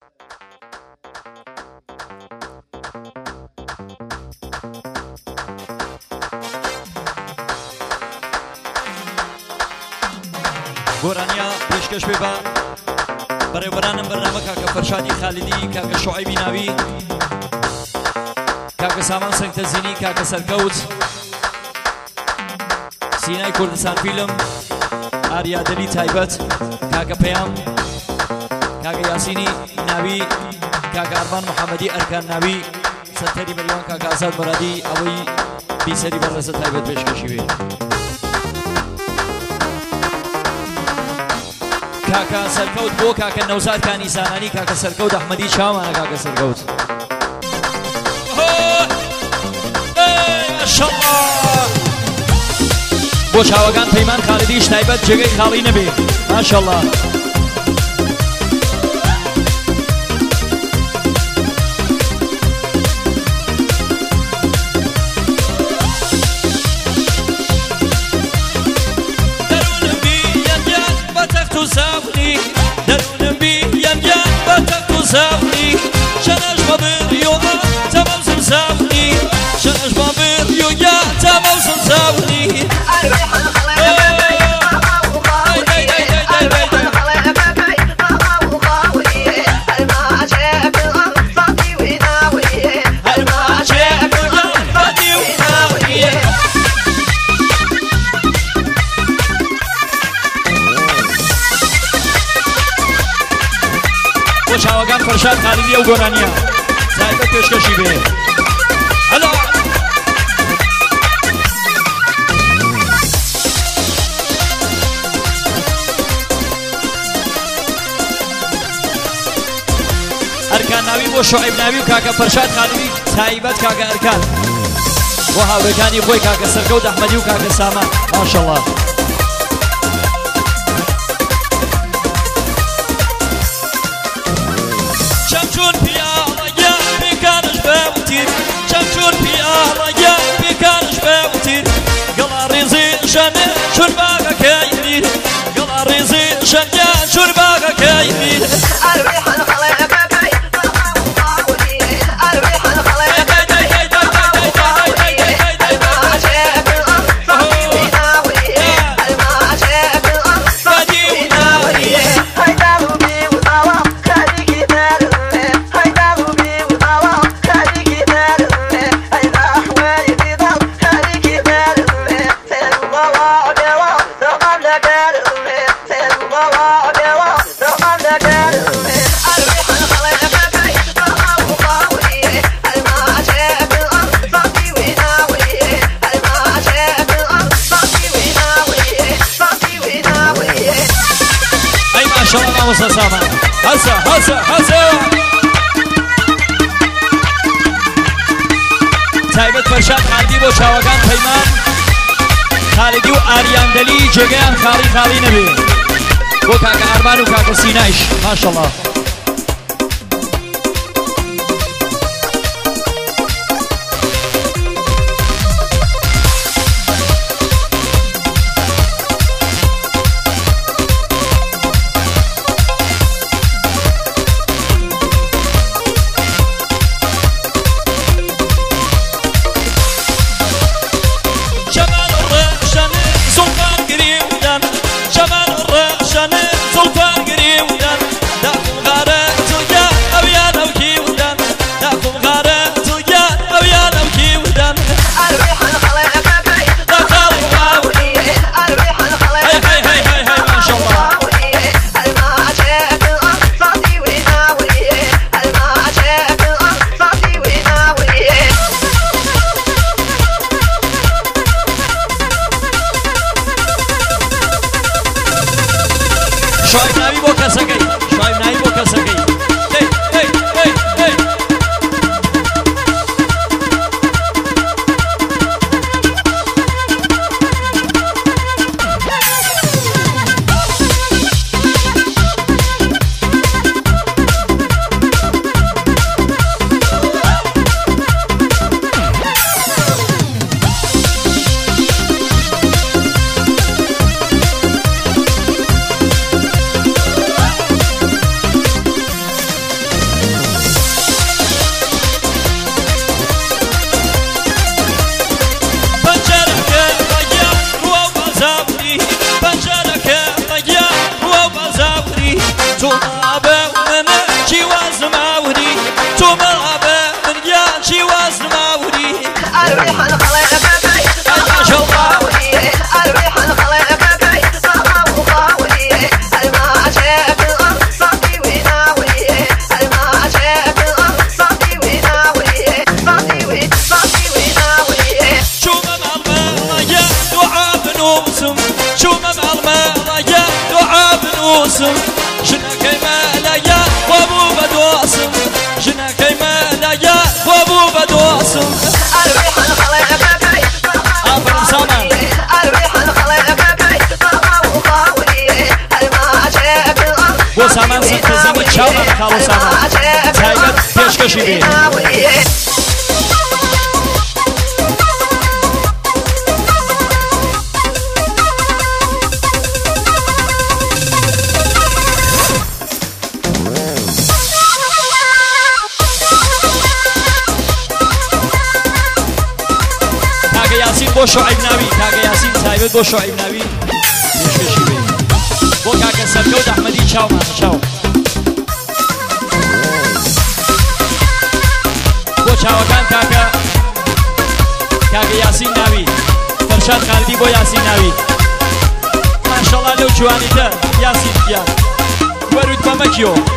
گۆرانیا پێشکەش بێ بە بەڕێوەبەرانم بەرنامە کاکە فەرشادی خالیدی، کاکە شوعیبی ناوی، کاکە سامان سەنگتەزینی، کاکە سەرکەوت، سینای کوردستان فیلم، ئاریا دەلی تایبەت، کاکە پەیام، کاکە یاسینی ناوی، کاکە ئەرمان محەممەدی ئەرکان ناوی، سەرتەری بەریوان کاکە ئازاد مەرادی، ئەوەی بیسەری بەڕێزە تایبەت پێشکەشی بێ. کاکە سەرکەوت بۆ کاکە نەوزاد کانیسانانی، کاکە سەرکەوت ئەحمەدی چاوانە، کاکە سەرکەوت ماشەڵڵا. بۆ چاوەکان پەیمان خاڵیدیش تایبەت جێگەی خاڵی نەبێ، ماشەڵڵا. درونم بی ینگن با تخت و زاونی، شنش با بریو تا موسم زاونی، شنش با بریو تا موسم زاونی. چاوەکان فەرشاد خالیدی و گۆرانیا تایبەت پێشکەشی بێ. هەلا ئەرکان ناوی بۆ شوعیب ناوی و کاکە فەرشاد خالیدی تایبەت کاکە ئەرکان، بۆ هاوڕێکانی خۆی کاکە سەرکەوت ئەحمەدی و کاکە سامان، ماشەڵڵا. چون پیاڵەگە پێکانش بەوتیر، چون پیاڵەگە پێکانش بەوتیر، گەڵا ڕێزی ژەنە چون باغەکەی میر، گەڵا ڕێزی ژەنگە چون باغەکەی میر. مامۆستا سامان هەسە هەسە هەسە. تایبەت فەرشاد خالیدی بۆ چاوەکان پەیمان خالیدی و ئاریان دەلی جێگەیان خاڵی خاڵی نەبێ، بۆ کاکە ئەرمان و کاکە سینایش، ماشەڵڵا. شمال الرشان سلطان قريب جنا كيما لايا وابو بدواسم جنا كيما لايا وابو بدواسم الريح الخليقة بي أفرم سامان الريح الخليقة بي وخاولي الماء جاب الأرض بو سامان سنتزيني تشاومان كالو سامان تايبت بيشكشي بي بۆ شعیب ناوی کاکە یاسین تایبەت بۆ شعیب ناوی پێشکەشی بێ بۆ کاکە سەرکەوت ئەحمەدی چاومان چاو بۆ چاوەکان کاکە یاسین ناوی فەرشاد خالدی بۆ یاسین ناوی ماشەڵڵا لەو جوانیتە یاسین گیان وەرود بەمەکیەوە